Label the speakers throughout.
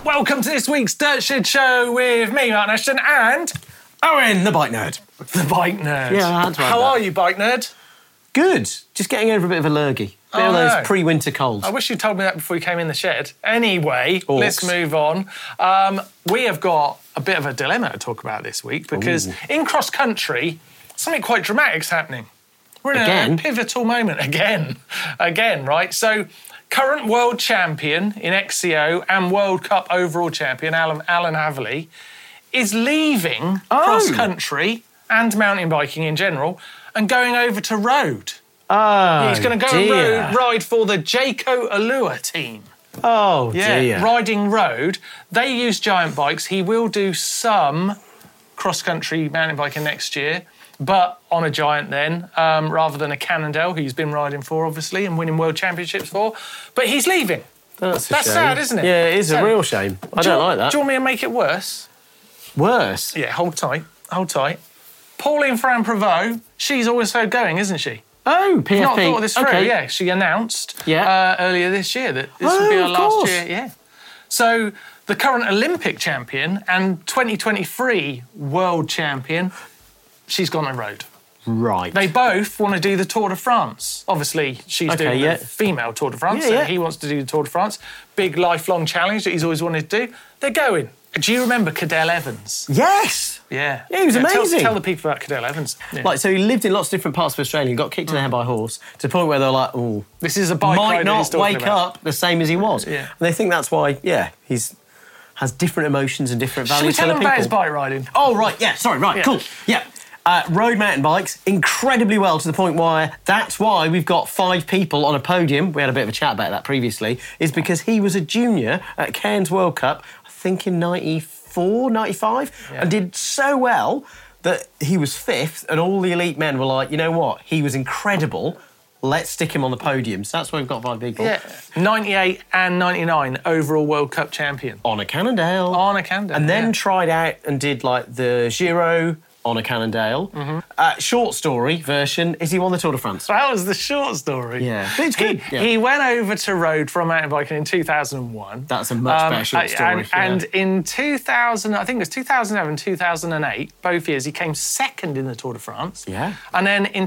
Speaker 1: Welcome to this week's Dirt Shed Show with me, Martin Ashton, and
Speaker 2: Owen, the bike nerd.
Speaker 1: the Bike Nerd.
Speaker 2: Yeah, I had to add
Speaker 1: How
Speaker 2: that.
Speaker 1: are you, Bike Nerd?
Speaker 2: Good. Just getting over a bit of a lurgy. Bit of those pre-winter colds.
Speaker 1: I wish you told me that before you came in the shed. Anyway,
Speaker 2: Orcs.
Speaker 1: let's move on. We have got a bit of a dilemma to talk about this week because in cross country, something quite dramatic's happening. We're in a pivotal moment again, right? So, current world champion in XCO and World Cup overall champion, Alan Havley, is leaving cross country and mountain biking in general and going over to road. He's going to go and ride for the Jayco Allure team.
Speaker 2: Oh, dear.
Speaker 1: Riding road. They use giant bikes. He will do some cross-country mountain biking next year, but on a giant then, rather than a Cannondale, who he's been riding for, obviously, and winning world championships for. But he's leaving.
Speaker 2: That's a shame.
Speaker 1: Sad, isn't it?
Speaker 2: Yeah, it is a real shame. I don't like that.
Speaker 1: Do you want me to make it worse?
Speaker 2: Worse?
Speaker 1: Yeah, hold tight. Pauline Ferrand-Prévot, she's also going, isn't she?
Speaker 2: Oh, PFP.
Speaker 1: Not thought this through.
Speaker 2: Okay.
Speaker 1: Yeah, she announced
Speaker 2: Yeah.
Speaker 1: earlier this year that this would be her
Speaker 2: of
Speaker 1: last
Speaker 2: course.
Speaker 1: year. Yeah. So the current Olympic champion and 2023 world champion, she's gone on road.
Speaker 2: Right.
Speaker 1: They both want to do the Tour de France. Obviously, she's doing the female Tour de France, so he wants to do the Tour de France. Big lifelong challenge that he's always wanted to do. They're going. Do you remember Cadel Evans?
Speaker 2: Yes!
Speaker 1: Yeah.
Speaker 2: Yeah, he was amazing.
Speaker 1: Tell the people about Cadel Evans. Yeah.
Speaker 2: Like, so he lived in lots of different parts of Australia and got kicked in the head by a horse to the point where they're like, oh,
Speaker 1: this is a bike
Speaker 2: might
Speaker 1: rider
Speaker 2: not
Speaker 1: he's talking
Speaker 2: wake
Speaker 1: about.
Speaker 2: up the same as he was.
Speaker 1: Yeah.
Speaker 2: And they think that's why, he's has different emotions and different values
Speaker 1: Should we tell
Speaker 2: for
Speaker 1: him
Speaker 2: the
Speaker 1: about
Speaker 2: people.
Speaker 1: his bike riding?
Speaker 2: Oh, right, yeah, sorry, right,
Speaker 1: Yeah.
Speaker 2: cool. Yeah. Road mountain bikes, incredibly well, to the point where that's why we've got 5 people on a podium. We had a bit of a chat about that previously, is because he was a junior at Cairns World Cup, I think in 94, 95, and did so well that he was 5th, and all the elite men were like, you know what, he was incredible, let's stick him on the podium. So that's why we've got 5 people.
Speaker 1: Yeah, 98 and 99 overall World Cup champion.
Speaker 2: On a Cannondale. And then tried out and did like the Giro on a Cannondale. Short story version is he won the Tour de France.
Speaker 1: That was the short story.
Speaker 2: Yeah. But it's good.
Speaker 1: He went over to road from mountain biking in 2001.
Speaker 2: That's a much better short story.
Speaker 1: And in 2000, I think it was 2007, 2008, both years, he came second in the Tour de France.
Speaker 2: Yeah.
Speaker 1: And then in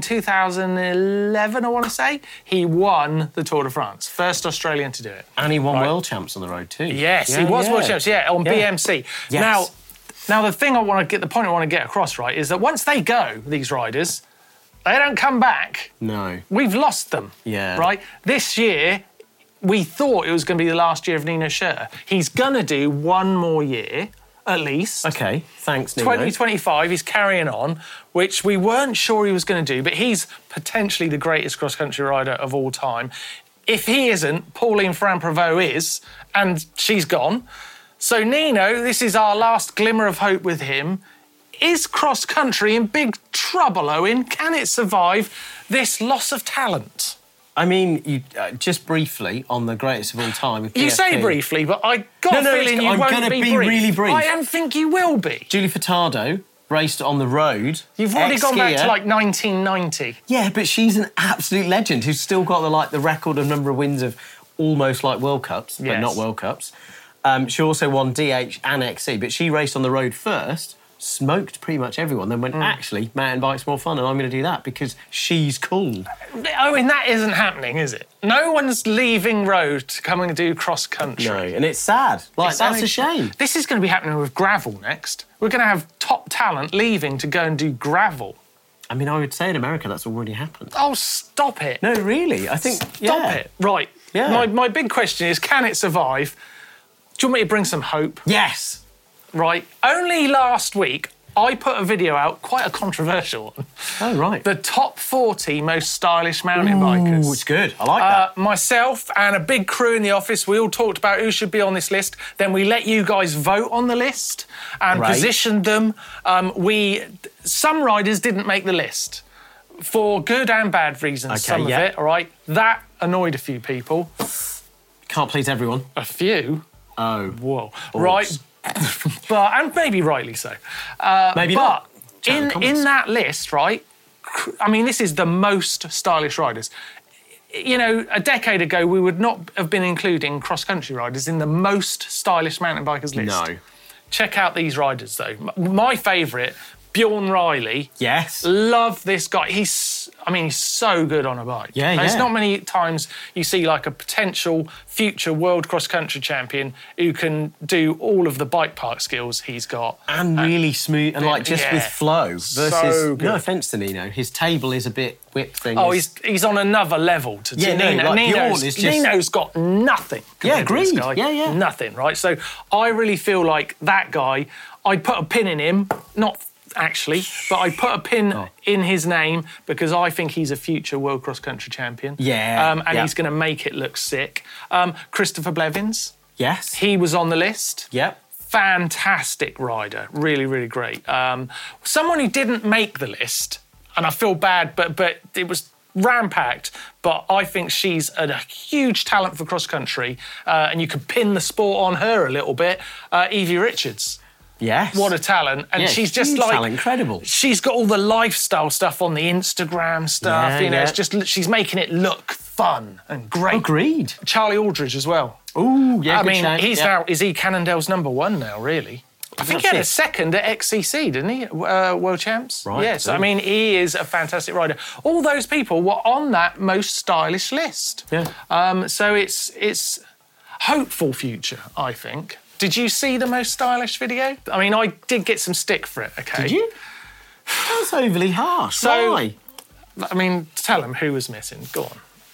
Speaker 1: 2011, I want to say, he won the Tour de France. First Australian to do it.
Speaker 2: And he won world champs on the road too.
Speaker 1: Yes, he was world champs, on BMC.
Speaker 2: Yes.
Speaker 1: Now, the point I want to get across, right, is that once they go, these riders, they don't come back.
Speaker 2: No.
Speaker 1: We've lost them.
Speaker 2: Yeah.
Speaker 1: Right? This year, we thought it was going to be the last year of Nino Schurter. He's going to do one more year, at least.
Speaker 2: Okay, thanks, Nino.
Speaker 1: 2025, he's carrying on, which we weren't sure he was going to do, but he's potentially the greatest cross-country rider of all time. If he isn't, Pauline Ferrand-Prévot is, and she's gone. So, Nino, this is our last glimmer of hope with him. Is cross-country in big trouble, Owen? Can it survive this loss of talent?
Speaker 2: I mean, you just briefly on the greatest of all time. With
Speaker 1: You
Speaker 2: PFP.
Speaker 1: say briefly, but I got a feeling you
Speaker 2: I'm
Speaker 1: won't
Speaker 2: gonna
Speaker 1: be
Speaker 2: be
Speaker 1: brief.
Speaker 2: really brief.
Speaker 1: I don't think you will be.
Speaker 2: Julie Furtado raced on the road.
Speaker 1: You've already gone back to,
Speaker 2: Ex-skier.
Speaker 1: like, 1990.
Speaker 2: Yeah, but she's an absolute legend who's still got the record of number of wins of almost like World Cups, but not World Cups. She also won DH and XC, but she raced on the road first, smoked pretty much everyone, then went, actually, mountain bike's more fun and I'm going to do that because she's cool.
Speaker 1: Owen, that isn't happening, is it? No one's leaving road to come and do cross-country.
Speaker 2: No, and it's sad. That's a shame.
Speaker 1: This is going to be happening with gravel next. We're going to have top talent leaving to go and do gravel.
Speaker 2: I mean, I would say in America that's already happened.
Speaker 1: Oh, stop it.
Speaker 2: No, really, I think...
Speaker 1: Stop it. Right.
Speaker 2: Yeah.
Speaker 1: My big question is, can it survive? Do you want me to bring some hope?
Speaker 2: Yes.
Speaker 1: Right. Only last week, I put a video out, quite a controversial one.
Speaker 2: Oh, right.
Speaker 1: The top 40 most stylish mountain bikers.
Speaker 2: Ooh, it's good. I like that.
Speaker 1: Myself and a big crew in the office, we all talked about who should be on this list. Then we let you guys vote on the list and positioned them. Some riders didn't make the list for good and bad reasons, some of it, all right? That annoyed a few people.
Speaker 2: Can't please everyone.
Speaker 1: A few.
Speaker 2: Oh.
Speaker 1: Whoa.
Speaker 2: Oops.
Speaker 1: Right. And maybe rightly so.
Speaker 2: Maybe
Speaker 1: but
Speaker 2: not.
Speaker 1: in that list, right, I mean, this is the most stylish riders. you know, a decade ago, we would not have been including cross-country riders in the most stylish mountain bikers list.
Speaker 2: No.
Speaker 1: Check out these riders, though. My favourite, Bjorn Riley.
Speaker 2: Yes.
Speaker 1: Love this guy. He's so good on a bike.
Speaker 2: Yeah,
Speaker 1: There's not many times you see like a potential future world cross-country champion who can do all of the bike park skills he's got.
Speaker 2: And really smooth, and like just with flow. Versus,
Speaker 1: so good.
Speaker 2: no offence to Nino, his table is a bit whipped thing.
Speaker 1: Oh, he's on another level to Nino. Nino's got nothing.
Speaker 2: Agreed.
Speaker 1: To this guy.
Speaker 2: Yeah.
Speaker 1: Nothing, right? So I really feel like that guy, I'd put a pin in him, not actually, but I put a pin in his name because I think he's a future world cross-country champion.
Speaker 2: Yeah.
Speaker 1: And he's going to make it look sick. Christopher Blevins.
Speaker 2: Yes.
Speaker 1: He was on the list.
Speaker 2: Yep.
Speaker 1: Fantastic rider. Really, really great. Someone who didn't make the list, and I feel bad, but it was ram-packed, but I think she's a huge talent for cross-country, and you could pin the sport on her a little bit. Evie Richards.
Speaker 2: Yes.
Speaker 1: What a talent. And she's just like...
Speaker 2: talent, incredible.
Speaker 1: She's got all the lifestyle stuff on the Instagram stuff. It's just, she's making it look fun and great.
Speaker 2: Agreed.
Speaker 1: Charlie Aldridge as well.
Speaker 2: Ooh, yeah,
Speaker 1: I mean, he's now... Is he Cannondale's #1 now, really? I think he had a second at XCC, didn't he? World Champs?
Speaker 2: Right.
Speaker 1: Yes, I mean, he is a fantastic rider. All those people were on that most stylish list.
Speaker 2: Yeah.
Speaker 1: So it's hopeful future, I think. Did you see the most stylish video? I mean, I did get some stick for it, OK?
Speaker 2: Did you? That's overly harsh.
Speaker 1: So,
Speaker 2: why?
Speaker 1: I mean, tell them who was missing. Go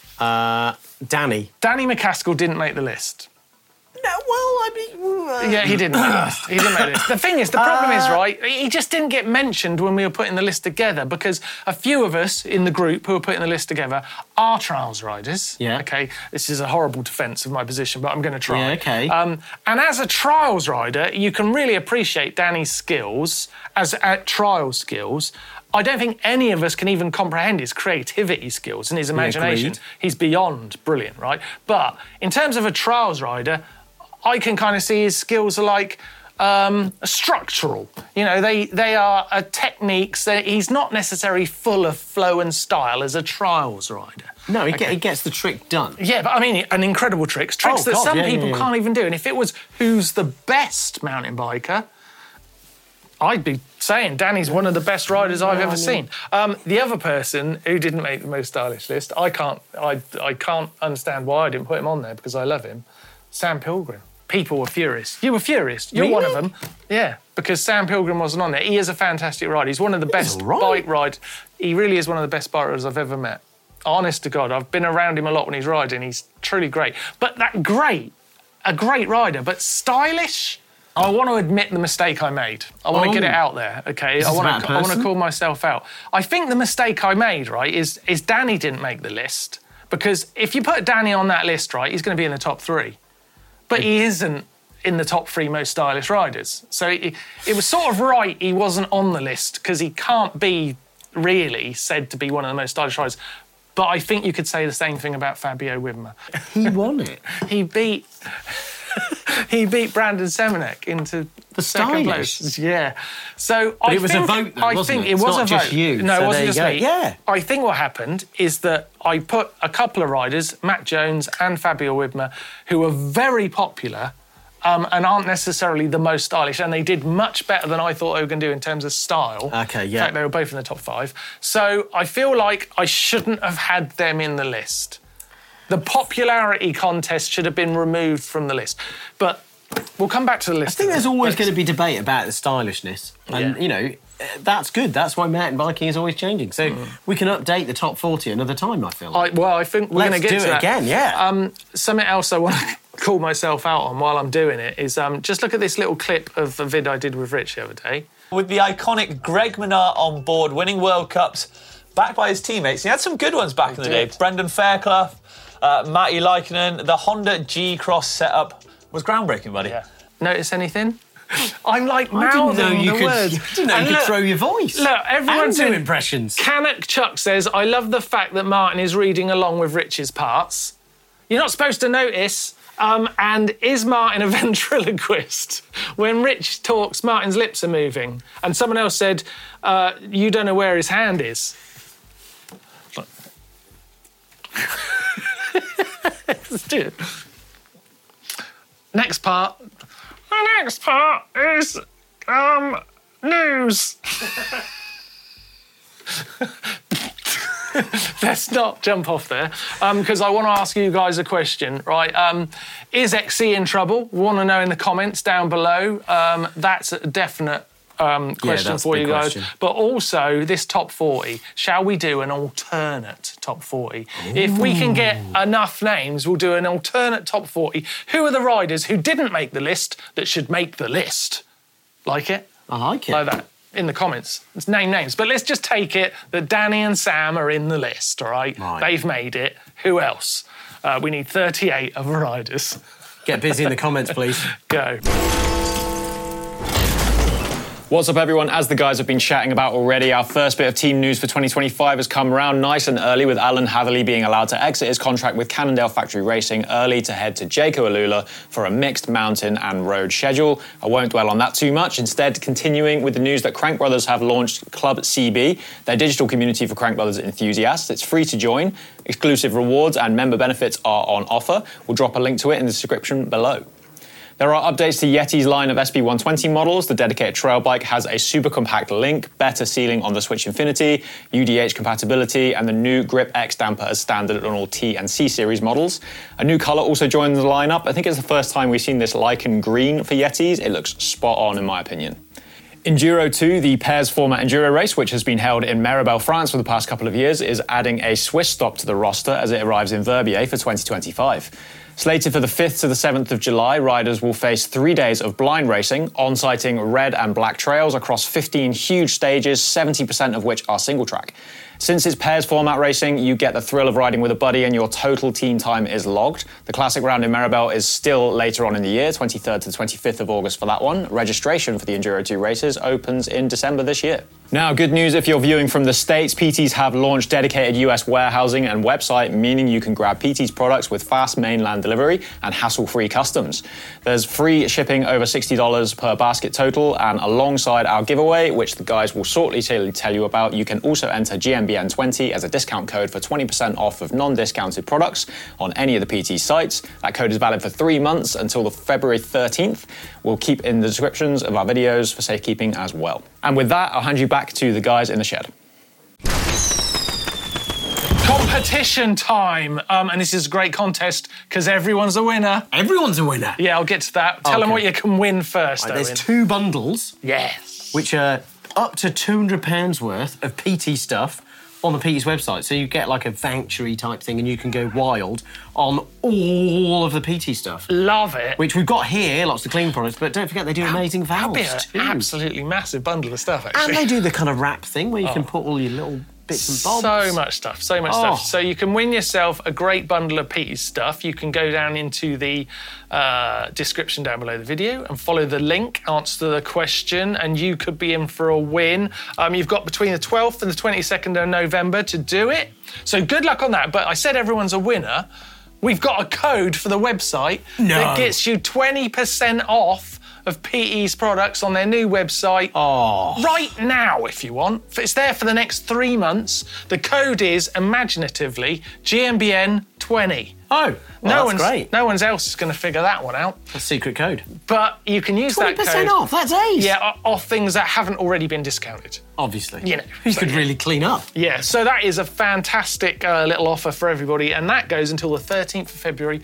Speaker 2: on. Danny.
Speaker 1: Danny McCaskill didn't make the list.
Speaker 2: No, well, I mean...
Speaker 1: Yeah, he didn't make the list. He didn't make the list. The thing is, the problem is, right, he just didn't get mentioned when we were putting the list together because a few of us in the group who were putting the list together are trials riders.
Speaker 2: Yeah.
Speaker 1: OK, this is a horrible defence of my position, but I'm going to try.
Speaker 2: Yeah, OK.
Speaker 1: And as a trials rider, you can really appreciate Danny's skills at trial skills. I don't think any of us can even comprehend his creativity skills and his imagination.
Speaker 2: Agreed.
Speaker 1: He's beyond brilliant, right? But in terms of a trials rider, I can kind of see his skills are like structural. You know, they are techniques. He's not necessarily full of flow and style as a trials rider.
Speaker 2: No, he gets the trick done.
Speaker 1: Yeah, but I mean, an incredible tricks that some people can't even do. And if it was who's the best mountain biker, I'd be saying Danny's one of the best riders I've ever seen. The other person who didn't make the most stylish list, I can't understand why I didn't put him on there because I love him. Sam Pilgrim. People were furious. You were furious. You're one of them. Yeah, because Sam Pilgrim wasn't on there. He is a fantastic rider. He's one of the best bike riders. He really is one of the best bike riders I've ever met. Honest to God, I've been around him a lot when he's riding. He's truly great. But a great rider, but stylish. I want to admit the mistake I made. I want to get it out there, OK? I want to call myself out. I think the mistake I made, right, is Danny didn't make the list. Because if you put Danny on that list, right, he's going to be in the top 3. But he isn't in the top 3 most stylish riders. So it was sort of right he wasn't on the list because he can't be really said to be one of the most stylish riders. But I think you could say the same thing about Fabio Wibmer.
Speaker 2: He won it.
Speaker 1: He beat Brandon Semenek into
Speaker 2: the
Speaker 1: second place. Yeah. So
Speaker 2: but it was a vote, though, wasn't it?
Speaker 1: It was
Speaker 2: not
Speaker 1: a
Speaker 2: just
Speaker 1: vote.
Speaker 2: you.
Speaker 1: No,
Speaker 2: so
Speaker 1: it wasn't just me.
Speaker 2: Yeah.
Speaker 1: I think what happened is that I put a couple of riders, Matt Jones and Fabio Wibmer, who were very popular and aren't necessarily the most stylish, and they did much better than I thought they were going to do in terms of style.
Speaker 2: OK, yeah.
Speaker 1: In fact, they were both in the top 5. So I feel like I shouldn't have had them in the list. The popularity contest should have been removed from the list. But we'll come back to the list.
Speaker 2: I think there's always going to be debate about the stylishness. And, you know, that's good. That's why mountain biking is always changing. So we can update the top 40 another time, I feel like.
Speaker 1: I think we're going to get to
Speaker 2: it again, yeah.
Speaker 1: Something else I want to call myself out on while I'm doing it is just look at this little clip of a vid I did with Rich the other day.
Speaker 3: With the iconic Greg Minnaar on board, winning World Cups, backed by his teammates. He had some good ones back in the day. Brendan Fairclough, Matti Laitinen. The Honda G-Cross setup was groundbreaking, buddy.
Speaker 1: Yeah. Notice anything? I'm like mouthing the words.
Speaker 2: I didn't know you could throw your voice.
Speaker 1: Look, everyone's
Speaker 2: doing impressions.
Speaker 1: Canuck Chuck says, I love the fact that Martin is reading along with Rich's parts. You're not supposed to notice. And is Martin a ventriloquist? When Rich talks, Martin's lips are moving. And someone else said, you don't know where his hand is. Let's do it. Next part. The next part is news. Let's not jump off there, because I want to ask you guys a question, right? Is XE in trouble? We want to know in the comments down below. That's a definite question for you guys. Question. But also, this top 40, shall we do an alternate top 40? Ooh. If we can get enough names, we'll do an alternate top 40. Who are the riders who didn't make the list that should make the list? Like it?
Speaker 2: I like it.
Speaker 1: Like that. In the comments. Let's name names. But let's just take it that Danny and Sam are in the list, all right? They've made it. Who else? We need 38 other riders.
Speaker 2: Get busy in the comments, please.
Speaker 1: Go.
Speaker 4: What's up, everyone? As the guys have been chatting about already, our first bit of team news for 2025 has come around nice and early, with Alan Hatherley being allowed to exit his contract with Cannondale Factory Racing early to head to Jayco Alula for a mixed mountain and road schedule. I won't dwell on that too much. Instead, continuing with the news that Crank Brothers have launched Club CB, their digital community for Crank Brothers enthusiasts. It's free to join. Exclusive rewards and member benefits are on offer. We'll drop a link to it in the description below. There are updates to Yeti's line of SB120 models. The dedicated trail bike has a super compact link, better sealing on the Switch Infinity, UDH compatibility, and the new Grip X damper as standard on all T and C series models. A new colour also joins the lineup. I think it's the first time we've seen this lichen green for Yetis. It looks spot on in my opinion. Enduro 2, the pairs format enduro race, which has been held in Méribel, France for the past couple of years, is adding a Swiss stop to the roster as it arrives in Verbier for 2025. Slated for the 5th to the 7th of July, riders will face 3 days of blind racing, on-sighting red and black trails across 15 huge stages, 70% of which are single track. Since it's pairs format racing, you get the thrill of riding with a buddy and your total team time is logged. The classic round in Méribel is still later on in the year, 23rd to the 25th of August for that one. Registration for the Enduro 2 races opens in December this year. Now, good news if you're viewing from the States, PTs have launched dedicated US warehousing and website, meaning you can grab PT's products with fast mainland delivery and hassle-free customs. There's free shipping over $60 per basket total, and alongside our giveaway, which the guys will shortly tell you about, you can also enter GMBN20 as a discount code for 20% off of non-discounted products on any of the PT sites. That code is valid for 3 months until the February 13th. We'll keep in the descriptions of our videos for safekeeping as well. And with that, I'll hand you back to the guys in the shed.
Speaker 1: Competition time. And this is a great contest because everyone's a winner.
Speaker 2: Everyone's a winner?
Speaker 1: Yeah, I'll get to that. Tell them what you can win first, Owen.
Speaker 2: There's 2 bundles.
Speaker 1: Yes.
Speaker 2: Which are up to £200 worth of PT stuff on the PT's website. So you get like a vouchery type thing and you can go wild on all of the PT stuff.
Speaker 1: Love it.
Speaker 2: Which we've got here, lots of clean products, but don't forget they do amazing valves
Speaker 1: That'd be an absolutely massive bundle of stuff, actually.
Speaker 2: And they do the kind of wrap thing where you can put all your little bits and bobs.
Speaker 1: So much stuff, so much stuff. So you can win yourself a great bundle of PT's stuff. You can go down into the description down below the video and follow the link, answer the question, and you could be in for a win. You've got between the 12th and the 22nd of November to do it. So good luck on that. But I said everyone's a winner. We've got a code for the website that gets you 20% off of PT's products on their new website right now, if you want. It's there for the next 3 months. The code is, imaginatively, GMBN20.
Speaker 2: Oh, well, that's great.
Speaker 1: No one else is going to figure that one out.
Speaker 2: A secret code.
Speaker 1: But you can use that code.
Speaker 2: 20% off, that's ace.
Speaker 1: Yeah, off things that haven't already been discounted.
Speaker 2: Obviously.
Speaker 1: You know.
Speaker 2: You could really clean up.
Speaker 1: Yeah, so that is a fantastic little offer for everybody, and that goes until the 13th of February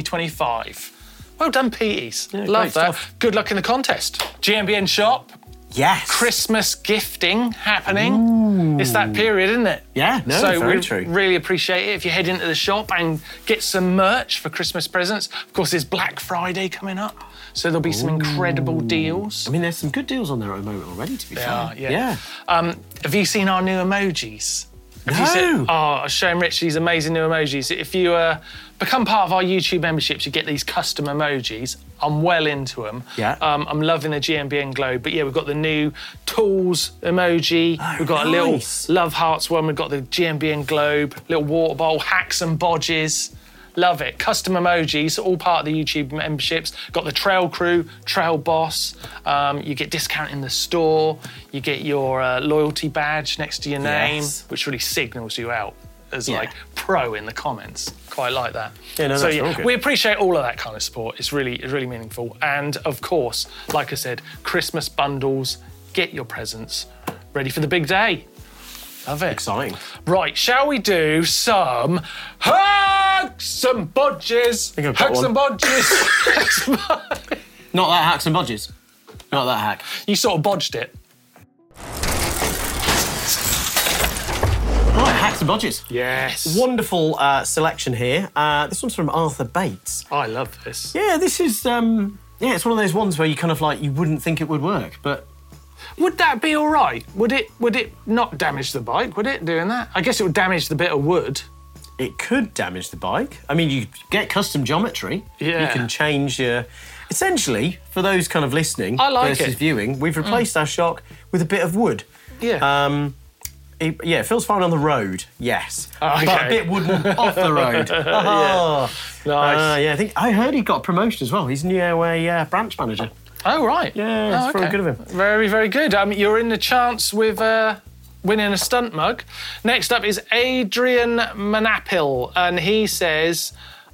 Speaker 1: 2025. Well done, PTs.
Speaker 2: Yeah,
Speaker 1: love that.
Speaker 2: Stuff.
Speaker 1: Good luck in the contest. GMBN shop.
Speaker 2: Yes.
Speaker 1: Christmas gifting happening. Ooh. It's that period, isn't it?
Speaker 2: Yeah, no,
Speaker 1: so
Speaker 2: very
Speaker 1: we
Speaker 2: true.
Speaker 1: Really appreciate it if you head into the shop and get some merch for Christmas presents. Of course, there's Black Friday coming up, so there'll be some incredible deals.
Speaker 2: I mean, there's some good deals on there at the moment already, to be fair.
Speaker 1: Yeah. Have you seen our new emojis?
Speaker 2: No.
Speaker 1: I'll show Rich these amazing new emojis. If you become part of our YouTube memberships, you get these custom emojis. I'm well into them.
Speaker 2: Yeah.
Speaker 1: I'm loving the GMBN globe. But yeah, we've got the new tools emoji. We've got a little love hearts one. We've got the GMBN globe, little water bowl, hacks and bodges. Love it. Custom emojis, all part of the YouTube memberships. Got the Trail Crew, Trail Boss. You get discount in the store. You get your loyalty badge next to your name, which really signals you out. as like pro in the comments. Quite like that.
Speaker 2: Yeah, no, that's real good.
Speaker 1: We appreciate all of that kind of support. It's really meaningful. And of course, like I said, Christmas bundles, get your presents ready for the big day. Love it.
Speaker 2: Exciting.
Speaker 1: Right, shall we do some hacks and bodges? Hacks and bodges.
Speaker 2: Not that hacks and bodges. Not that hack.
Speaker 1: You sort of bodged it.
Speaker 2: Right, hacks and bodges.
Speaker 1: Yes.
Speaker 2: Wonderful selection here. This one's from Arthur Bates.
Speaker 1: I love this.
Speaker 2: Yeah, this is, it's one of those ones where you kind of like, you wouldn't think it would work, but...
Speaker 1: Would that be all right? Would it not damage the bike, would it, doing that? I guess it would damage the bit of wood.
Speaker 2: It could damage the bike. I mean, you get custom geometry.
Speaker 1: Yeah.
Speaker 2: You can change your... Essentially, for those kind of listening
Speaker 1: I like
Speaker 2: versus
Speaker 1: it.
Speaker 2: viewing, we've replaced our shock with a bit of wood.
Speaker 1: Yeah.
Speaker 2: It feels fine on the road, yes.
Speaker 1: Okay.
Speaker 2: But a bit wooden off the road. Oh.
Speaker 1: Nice.
Speaker 2: I heard he got a promotion as well. He's now a branch manager.
Speaker 1: Oh, right.
Speaker 2: Yeah, it's very good of him.
Speaker 1: Very, very good. You're in the chance with winning a stunt mug. Next up is Adrian Manapil, and he says,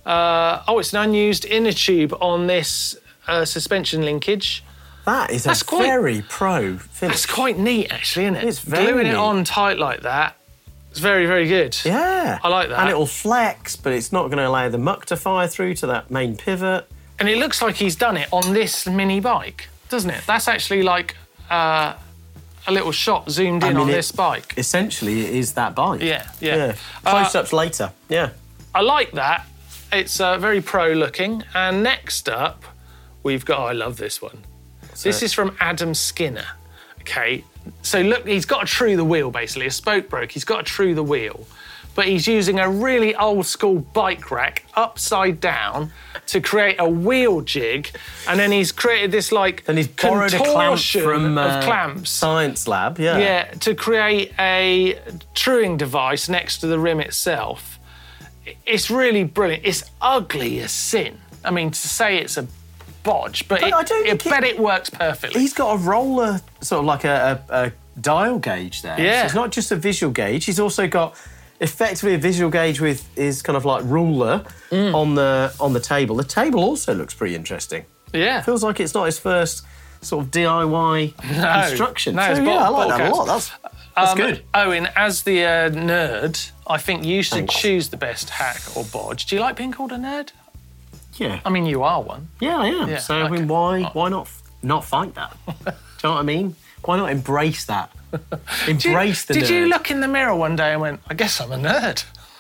Speaker 1: it's an unused inner tube on this suspension linkage.
Speaker 2: That's very pro finish.
Speaker 1: That's quite neat, actually, isn't it?
Speaker 2: It's very
Speaker 1: Gluing
Speaker 2: neat.
Speaker 1: it on tight like that. It's very, very good.
Speaker 2: Yeah.
Speaker 1: I like that.
Speaker 2: And it'll flex, but it's not going to allow the muck to fire through to that main pivot.
Speaker 1: And it looks like he's done it on this mini bike, doesn't it? That's actually like a little shot zoomed in on this bike.
Speaker 2: Essentially, it is that bike.
Speaker 1: Yeah.
Speaker 2: Close-ups later, yeah.
Speaker 1: I like that. It's very pro-looking. And next up, we've got... I love this one. This is from Adam Skinner. Okay, so look, he's got to true the wheel, basically. A spoke broke, he's got to true the wheel. But he's using a really old-school bike rack upside down to create a wheel jig, and then he's created this, like,
Speaker 2: and he's borrowed a clamp
Speaker 1: contortion
Speaker 2: from
Speaker 1: of clamps.
Speaker 2: Science Lab, yeah.
Speaker 1: Yeah, to create a truing device next to the rim itself. It's really brilliant. It's ugly as sin. I mean, to say it's a bodge, but I bet it works perfectly.
Speaker 2: He's got a roller, sort of like a dial gauge there.
Speaker 1: Yeah.
Speaker 2: So it's not just a visual gauge. He's also got effectively a visual gauge with his kind of like ruler on the table. The table also looks pretty interesting.
Speaker 1: Yeah.
Speaker 2: Feels like it's not his first sort of DIY construction.
Speaker 1: No,
Speaker 2: so, I like that a lot. That's good.
Speaker 1: Owen, as the nerd, I think you should choose the best hack or bodge. Do you like being called a nerd?
Speaker 2: Yeah.
Speaker 1: I mean, you are one.
Speaker 2: Yeah, I am.
Speaker 1: Yeah,
Speaker 2: so, I mean, why not fight that? Do you know what I mean? Why not embrace that? Embrace the nerd.
Speaker 1: Did you look in the mirror one day and went, I guess I'm a nerd?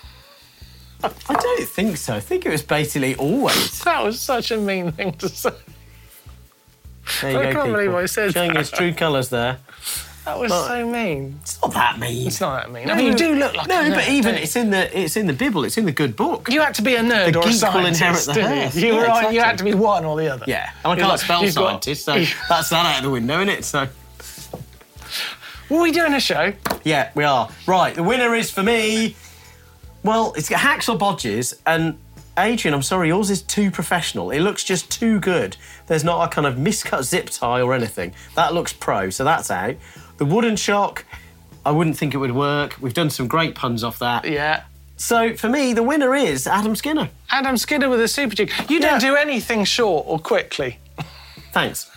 Speaker 2: I don't think so. I think it was basically always.
Speaker 1: That was such a mean thing to say.
Speaker 2: There you
Speaker 1: I
Speaker 2: go,
Speaker 1: can't believe
Speaker 2: people.
Speaker 1: I said
Speaker 2: Showing
Speaker 1: that.
Speaker 2: his true colours there.
Speaker 1: That was so mean.
Speaker 2: It's not that mean.
Speaker 1: It's not that mean. I mean, you do look like a nerd.
Speaker 2: No, but even
Speaker 1: don't
Speaker 2: it's in the Bibble. It's in the good book.
Speaker 1: you had to be a nerd
Speaker 2: The
Speaker 1: or a
Speaker 2: geek will inherit
Speaker 1: scientist,
Speaker 2: the
Speaker 1: didn't
Speaker 2: earth.
Speaker 1: you? You,
Speaker 2: Yeah,
Speaker 1: were
Speaker 2: exactly.
Speaker 1: you had to be one or the other.
Speaker 2: Yeah, and I
Speaker 1: You're
Speaker 2: can't spell
Speaker 1: you've got-
Speaker 2: scientist, so that's that out of the window, isn't it? So.
Speaker 1: Were we doing a show?
Speaker 2: Yeah, we are. Right, the winner is for me. Well, it's got hacks or bodges, and Adrian, I'm sorry, yours is too professional. It looks just too good. There's not a kind of miscut zip tie or anything. That looks pro, so that's out. The wooden shock, I wouldn't think it would work. We've done some great puns off that.
Speaker 1: Yeah.
Speaker 2: So, for me, the winner is Adam Skinner.
Speaker 1: Adam Skinner with a super jig. You don't do anything short or quickly.
Speaker 2: Thanks.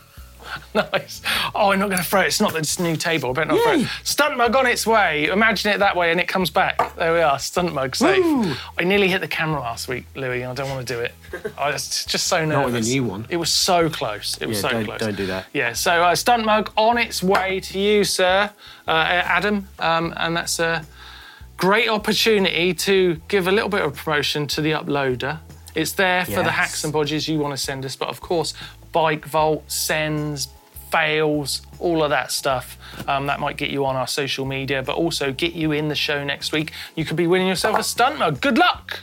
Speaker 1: Nice. Oh, I'm not going to throw it. It's not this new table. I better not throw
Speaker 2: Yay.
Speaker 1: it. Stunt mug on its way. Imagine it that way and it comes back. There we are. Stunt mug safe.
Speaker 2: Woo.
Speaker 1: I nearly hit the camera last week, Louis. I don't want to do it. I was just so nervous.
Speaker 2: Not with a new one.
Speaker 1: It was so close. It was so close.
Speaker 2: Don't do that.
Speaker 1: Yeah, so stunt mug on its way to you, sir, Adam. And that's a great opportunity to give a little bit of promotion to the uploader. It's there for the
Speaker 2: Yes.
Speaker 1: hacks and bodges you want to send us, but of course, Bike Vault, sends, fails, all of that stuff. That might get you on our social media, but also get you in the show next week. You could be winning yourself a stunt mug. Good luck!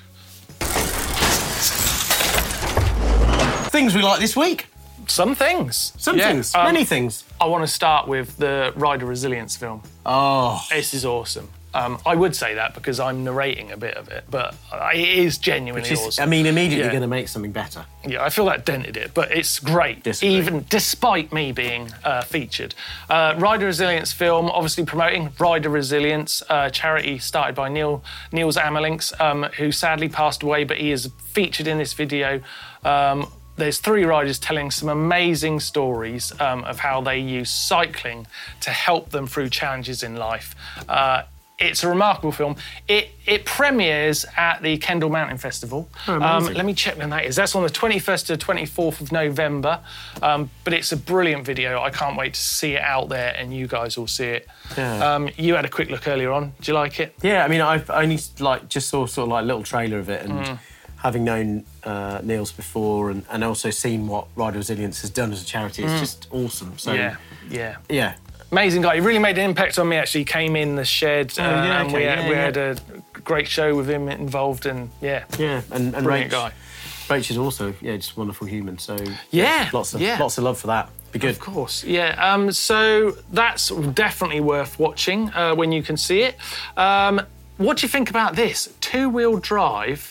Speaker 2: Things we like this week.
Speaker 1: Some things.
Speaker 2: Some
Speaker 1: Yeah.
Speaker 2: things. Many things.
Speaker 1: I want to start with the Rider Resilience film.
Speaker 2: Oh.
Speaker 1: This is awesome. I would say that because I'm narrating a bit of it, but it is genuinely awesome.
Speaker 2: I mean, immediately going to make something better.
Speaker 1: Yeah, I feel that dented it, but it's great, even despite me being featured. Rider Resilience film, obviously promoting Rider Resilience, charity started by Niels Amerlinks, who sadly passed away, but he is featured in this video. There's 3 riders telling some amazing stories of how they use cycling to help them through challenges in life. It's a remarkable film. It premieres at the Kendal Mountain Festival. Let me check when that is. That's on the 21st to 24th of November. But it's a brilliant video. I can't wait to see it out there and you guys will see it. Yeah. You had a quick look earlier on. Do you like it?
Speaker 2: Yeah, I mean, I only just saw sort of like a little trailer of it and having known Niels before and also seen what Rider Resilience has done as a charity, it's just awesome. So yeah.
Speaker 1: Amazing guy. He really made an impact on me, actually. He came in the shed and we had a great show with him involved and and brilliant guy.
Speaker 2: Rach is also, just a wonderful human. So lots of love for that. Be good.
Speaker 1: Of course, yeah. So that's definitely worth watching when you can see it. What do you think about this? 2-wheel drive.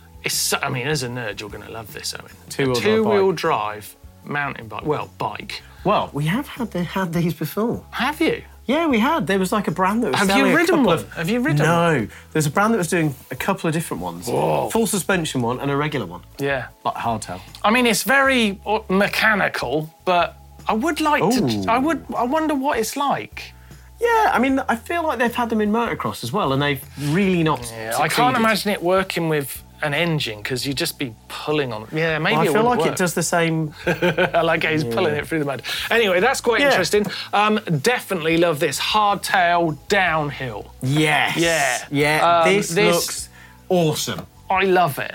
Speaker 1: I mean, as a nerd, you're going to love this, Owen. Two-wheel drive mountain bike. Well, bike.
Speaker 2: Well, we have had these before.
Speaker 1: Have you?
Speaker 2: Yeah, we had. There was like a brand that was
Speaker 1: Have you ridden one? Have you ridden one?
Speaker 2: No. There's a brand that was doing a couple of different ones.
Speaker 1: Whoa.
Speaker 2: Full suspension one and a regular one.
Speaker 1: Yeah.
Speaker 2: Like hardtail.
Speaker 1: I mean, it's very mechanical, but I would like to... I wonder what it's like.
Speaker 2: Yeah, I mean, I feel like they've had them in motocross as well, and they've really not succeeded.
Speaker 1: I can't imagine it working with an engine because you'd just be pulling on it. Yeah, maybe
Speaker 2: I feel like
Speaker 1: work.
Speaker 2: it does the same.
Speaker 1: I like how he's pulling it through the mud. Anyway, that's quite interesting. Definitely love this hardtail downhill.
Speaker 2: Yes.
Speaker 1: Yeah.
Speaker 2: Yeah. This looks awesome.
Speaker 1: I love it.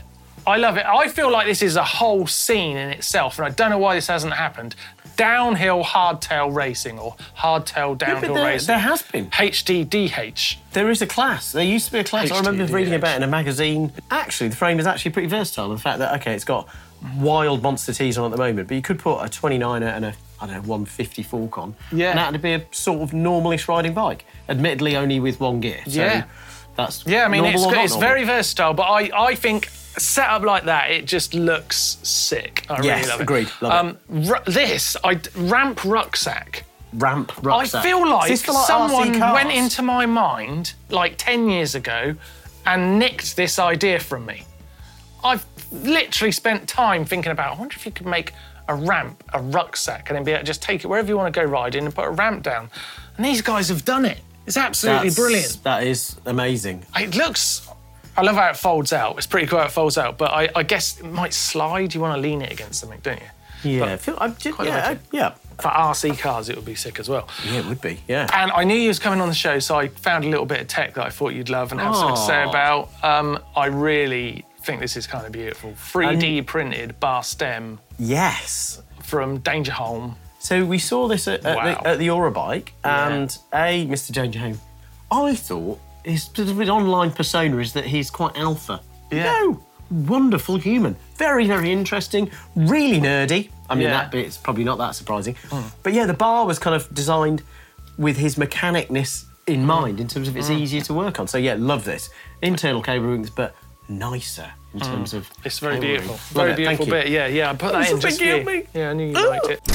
Speaker 1: I feel like this is a whole scene in itself, and I don't know why this hasn't happened. Downhill hardtail racing or hardtail downhill racing.
Speaker 2: There has been.
Speaker 1: HDDH.
Speaker 2: There is a class. There used to be a class. I remember reading about it in a magazine. Actually, the frame is actually pretty versatile. The fact that, it's got wild monster T's on at the moment, but you could put a 29er and a 150 fork on. Yeah. And that would be a sort of normalish riding bike. Admittedly, only with one gear. So that's
Speaker 1: I mean, it's very versatile, but I think set up like that, it just looks sick. I really love it.
Speaker 2: Agreed. Love it.
Speaker 1: Ramp rucksack.
Speaker 2: Ramp rucksack.
Speaker 1: I feel like someone went into my mind like 10 years ago and nicked this idea from me. I've literally spent time thinking about, I wonder if you could make a rucksack, and then be able to just take it wherever you want to go riding and put a ramp down. And these guys have done it. It's absolutely brilliant.
Speaker 2: That is amazing.
Speaker 1: It looks... I love how it folds out. It's pretty cool how it folds out, but I guess it might slide. You want to lean it against something, don't you?
Speaker 2: Yeah. For
Speaker 1: RC cars, it would be sick as well.
Speaker 2: Yeah, it would be, yeah.
Speaker 1: And I knew you was coming on the show, so I found a little bit of tech that I thought you'd love and have something to say about. I really think this is kind of beautiful. 3D printed bar stem.
Speaker 2: Yes.
Speaker 1: From Dangerholm.
Speaker 2: So we saw this at the Eurobike, and Mr. Dangerholm, I thought his online persona is that he's quite alpha.
Speaker 1: Yeah.
Speaker 2: No, wonderful human. Very, very interesting, really nerdy. I mean, that bit's probably not that surprising. But yeah, the bar was kind of designed with his mechanicness in mind in terms of it's easier to work on. So yeah, love this. Internal cable rings, but nicer in terms of...
Speaker 1: It's very beautiful. Very beautiful bit. Yeah, I put that in just for you. Yeah, I knew you liked it.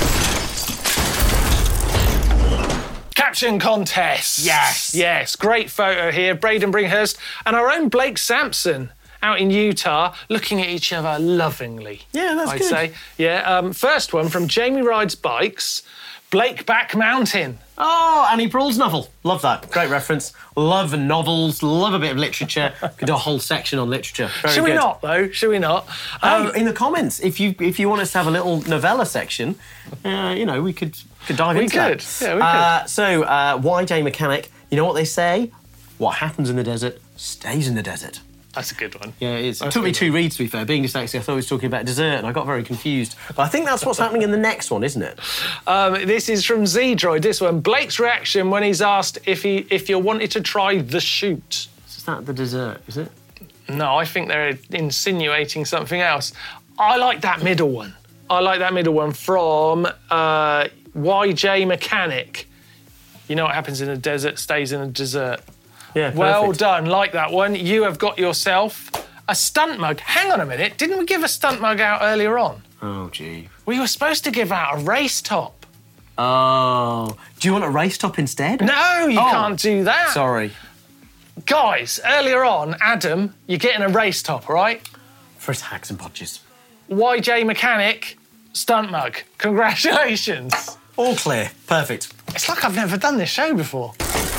Speaker 1: Caption contest. Yes. Great photo here. Braden Bringhurst and our own Blake Sampson out in Utah looking at each other lovingly.
Speaker 2: Yeah, that's good.
Speaker 1: I'd say. Yeah. First one from Jamie Rides Bikes. Blake Back Mountain.
Speaker 2: Oh, Annie Proulx's novel. Love that. Great reference. Love novels. Love a bit of literature. Could do a whole section on literature.
Speaker 1: Should we not, though? Should we not?
Speaker 2: In the comments, if you want us to have a little novella section, we could dive into that.
Speaker 1: Yeah, we could.
Speaker 2: So, YJ Mechanic, you know what they say? What happens in the desert stays in the desert.
Speaker 1: That's a good one.
Speaker 2: Yeah, it is. It took me 2 reads, to be fair. Being dyslexic, I thought he was talking about dessert, and I got very confused. But I think that's what's happening in the next one, isn't it?
Speaker 1: This is from Z-Droid, this one. Blake's reaction when he's asked if you wanted to try the shoot.
Speaker 2: Is that the dessert, is it?
Speaker 1: No, I think they're insinuating something else. I like that middle one. From YJ Mechanic. You know what happens in the desert stays in the dessert.
Speaker 2: Yeah,
Speaker 1: well
Speaker 2: perfect.
Speaker 1: done. Like that one. You have got yourself a stunt mug. Hang on a minute. Didn't we give a stunt mug out earlier on?
Speaker 2: Oh, gee.
Speaker 1: We were supposed to give out a race top.
Speaker 2: Oh. Do you want a race top instead?
Speaker 1: No, you can't do that.
Speaker 2: Sorry.
Speaker 1: Guys, earlier on, Adam, you're getting a race top, all right?
Speaker 2: For his hacks and podges.
Speaker 1: YJ Mechanic, stunt mug. Congratulations.
Speaker 2: All clear. Perfect.
Speaker 1: It's like I've never done this show before.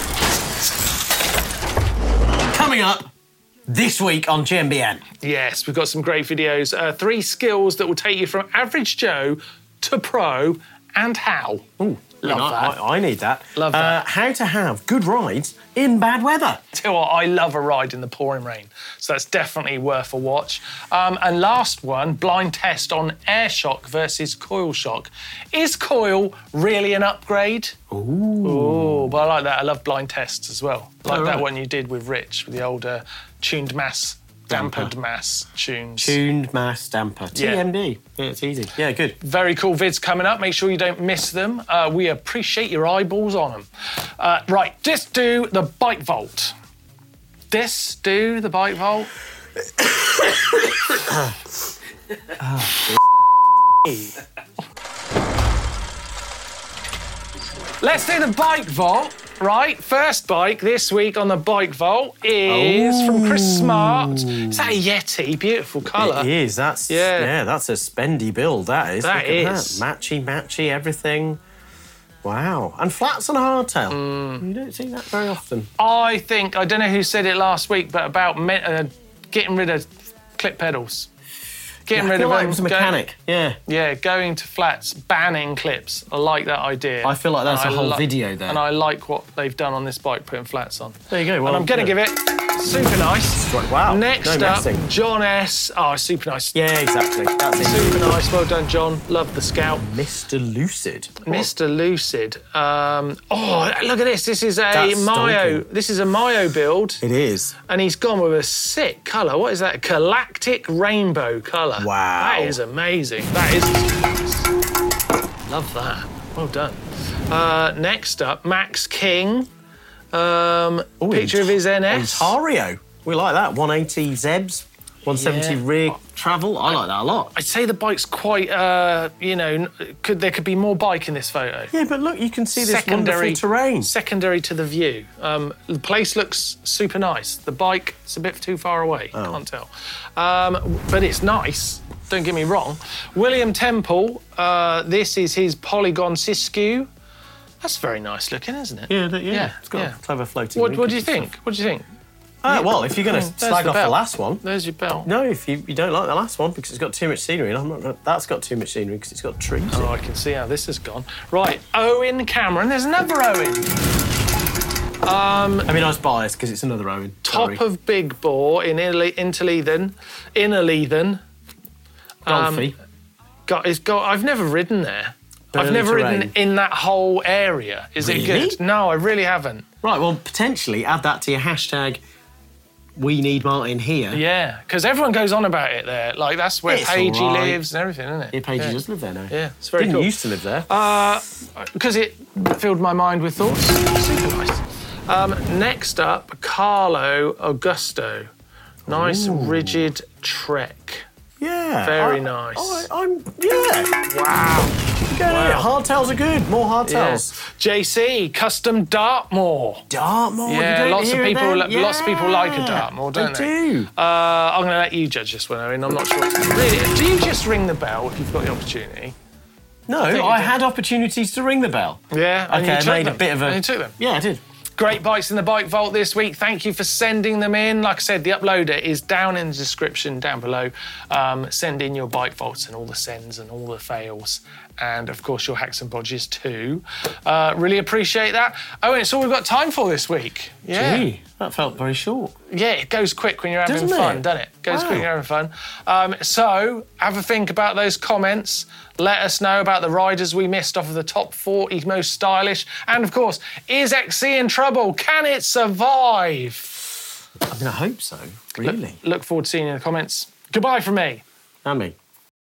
Speaker 2: Coming up this week on GMBN.
Speaker 1: Yes, we've got some great videos. 3 skills that will take you from average Joe to pro and how.
Speaker 2: Ooh,
Speaker 1: Love that.
Speaker 2: I need that.
Speaker 1: Love that.
Speaker 2: How to have good rides in bad weather.
Speaker 1: Tell you what, I love a ride in the pouring rain, so that's definitely worth a watch. And last one, blind test on air shock versus coil shock. Is coil really an upgrade? Ooh, but I like that. I love blind tests as well. Like that one you did with Rich, with the older tuned mass, dampered mass tunes.
Speaker 2: Tuned mass damper.
Speaker 1: Yeah.
Speaker 2: TMD. Yeah, it's easy. Yeah, good.
Speaker 1: Very cool vids coming up. Make sure you don't miss them. We appreciate your eyeballs on them. Right, just do the bike vault. Do the bike vault. Let's do the bike vault. Right, first bike this week on the bike vault is from Chris Smart. Is that a Yeti? Beautiful colour.
Speaker 2: It is. That's that's a spendy build. That is.
Speaker 1: That
Speaker 2: Look at
Speaker 1: is.
Speaker 2: that. Matchy, everything. Wow. And flats and hardtail. You don't see that very often.
Speaker 1: I think, I don't know who said it last week, but about getting rid of clip pedals. Getting rid of
Speaker 2: like
Speaker 1: them.
Speaker 2: it was a mechanic.
Speaker 1: Yeah, going to flats, banning clips. I like that idea.
Speaker 2: I feel like that's
Speaker 1: And
Speaker 2: a
Speaker 1: I
Speaker 2: whole video there.
Speaker 1: And I like what they've done on this bike, putting flats on.
Speaker 2: There you go. Well,
Speaker 1: and I'm going to give it super nice.
Speaker 2: Wow.
Speaker 1: Next
Speaker 2: no
Speaker 1: up,
Speaker 2: messing.
Speaker 1: John S. Oh, super nice.
Speaker 2: Yeah, exactly. That's it.
Speaker 1: Super nice. Well done, John. Love the Scout.
Speaker 2: Mr. Lucid.
Speaker 1: Mr. Lucid. Oh, look at this. This is a
Speaker 2: That's
Speaker 1: Mayo.
Speaker 2: stonking.
Speaker 1: This is a Mayo build.
Speaker 2: It is.
Speaker 1: And he's gone with a sick colour. What is that? Galactic rainbow colour.
Speaker 2: Wow.
Speaker 1: That is amazing. That is nice. Love that. Well done. Next up, Max King. Picture of his NS.
Speaker 2: Ontario. We like that. 180 Zebs, 170
Speaker 1: Yeah.
Speaker 2: rear travel. I like that a lot.
Speaker 1: I'd say the bike's quite, there could be more bike in this photo.
Speaker 2: Yeah, but look, you can see this wonderful terrain.
Speaker 1: Secondary to the view. The place looks super nice. The bike, it's a bit too far away.
Speaker 2: Oh.
Speaker 1: Can't tell. But it's nice. Don't get me wrong. William Temple, this is his Polygon Siskiyou. That's very nice looking, isn't it?
Speaker 2: Yeah. It's got a clever floating.
Speaker 1: What do you think? What do you think?
Speaker 2: Well, if you're going to
Speaker 1: There's
Speaker 2: slag
Speaker 1: the
Speaker 2: off the
Speaker 1: belt.
Speaker 2: last one.
Speaker 1: There's your belt.
Speaker 2: No, if you don't like the last one because it's got too much scenery, and that's got too much scenery because it's got trees.
Speaker 1: Oh, I can see how this has gone. Right, Owen Cameron. There's another Owen.
Speaker 2: I mean, I was biased because it's another Owen. Sorry.
Speaker 1: Top of Big Bore in Interleithen.
Speaker 2: Golfy.
Speaker 1: I've never ridden there. I've
Speaker 2: Burly
Speaker 1: never
Speaker 2: terrain.
Speaker 1: ridden in that whole area. Is it
Speaker 2: Really?
Speaker 1: good? No, I really haven't.
Speaker 2: Right, well, potentially add that to your hashtag. We need Martin here.
Speaker 1: Yeah, because everyone goes on about it there. Like, that's where
Speaker 2: It's
Speaker 1: Pagey
Speaker 2: all right.
Speaker 1: lives and everything, isn't it?
Speaker 2: Yeah, Paige does live there now.
Speaker 1: Yeah, it's very
Speaker 2: Didn't
Speaker 1: cool.
Speaker 2: used to live there.
Speaker 1: Because it filled my mind with thoughts. Super nice. Next up, Carlo Augusto. Nice, rigid Trek.
Speaker 2: yeah.
Speaker 1: Very nice.
Speaker 2: Wow. Hardtails are good. More hardtails.
Speaker 1: Yes. JC, custom Dartmoor.
Speaker 2: Dartmoor.
Speaker 1: Yeah,
Speaker 2: you don't
Speaker 1: lots of
Speaker 2: hear it
Speaker 1: people.
Speaker 2: then?
Speaker 1: Lots of people like a Dartmoor, don't they?
Speaker 2: do.
Speaker 1: I'm going to let you judge this one, Owen. I'm not sure. Really, do you just ring the bell if you've got the opportunity?
Speaker 2: No,
Speaker 1: think you
Speaker 2: I
Speaker 1: did.
Speaker 2: had opportunities to ring the bell.
Speaker 1: Yeah. And
Speaker 2: Okay,
Speaker 1: you
Speaker 2: I
Speaker 1: took
Speaker 2: made
Speaker 1: them.
Speaker 2: a bit of a.
Speaker 1: And you took them.
Speaker 2: Yeah, I did.
Speaker 1: Great bikes in the Bike Vault this week. Thank you for sending them in. Like I said, the uploader is down in the description down below. Send in your Bike Vaults and all the sends and all the fails. And, of course, your hacks and bodges too. Really appreciate that. Oh, and it's all we've got time for this week. Yeah.
Speaker 2: Gee, that felt very short.
Speaker 1: Yeah, it goes quick when you're having
Speaker 2: Doesn't
Speaker 1: fun,
Speaker 2: it?
Speaker 1: doesn't it? Goes
Speaker 2: Wow.
Speaker 1: quick when you're having fun. So, have a think about those comments. Let us know about the riders we missed off of the top 40 most stylish. And, of course, is XC in trouble? Can it survive?
Speaker 2: I mean, I hope so. Really.
Speaker 1: Look forward to seeing you in the comments. Goodbye from me.
Speaker 2: And me.